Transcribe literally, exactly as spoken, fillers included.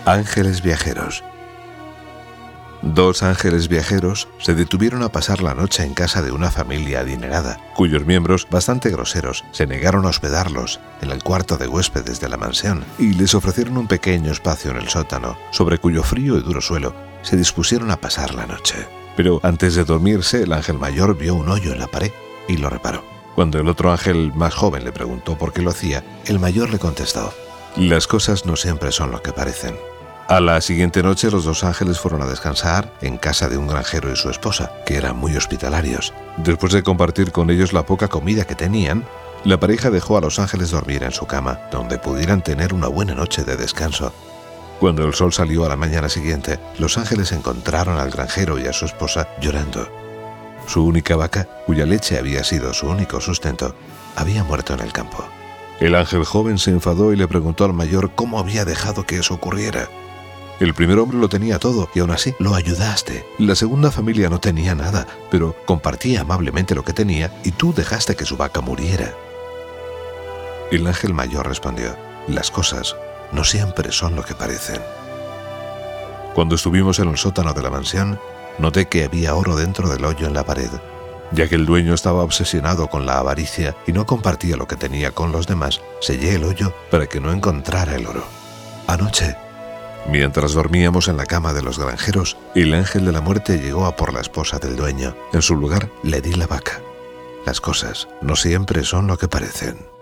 Ángeles viajeros. Dos ángeles viajeros se detuvieron a pasar la noche en casa de una familia adinerada, cuyos miembros, bastante groseros, se negaron a hospedarlos en el cuarto de huéspedes de la mansión y les ofrecieron un pequeño espacio en el sótano, sobre cuyo frío y duro suelo se dispusieron a pasar la noche. Pero antes de dormirse, el ángel mayor vio un hoyo en la pared y lo reparó. Cuando el otro ángel más joven le preguntó por qué lo hacía, el mayor le contestó: «Las cosas no siempre son lo que parecen». A la siguiente noche los dos ángeles fueron a descansar en casa de un granjero y su esposa, que eran muy hospitalarios. Después de compartir con ellos la poca comida que tenían, la pareja dejó a los ángeles dormir en su cama, donde pudieran tener una buena noche de descanso. Cuando el sol salió a la mañana siguiente, los ángeles encontraron al granjero y a su esposa llorando. Su única vaca, cuya leche había sido su único sustento, había muerto en el campo. El ángel joven se enfadó y le preguntó al mayor cómo había dejado que eso ocurriera. El primer hombre lo tenía todo y aún así lo ayudaste. La segunda familia no tenía nada, pero compartía amablemente lo que tenía y tú dejaste que su vaca muriera. El ángel mayor respondió: «Las cosas no siempre son lo que parecen». Cuando estuvimos en el sótano de la mansión, noté que había oro dentro del hoyo en la pared. Ya que el dueño estaba obsesionado con la avaricia y no compartía lo que tenía con los demás, sellé el hoyo para que no encontrara el oro. Anoche, mientras dormíamos en la cama de los granjeros, el ángel de la muerte llegó a por la esposa del dueño. En su lugar, le di la vaca. Las cosas no siempre son lo que parecen.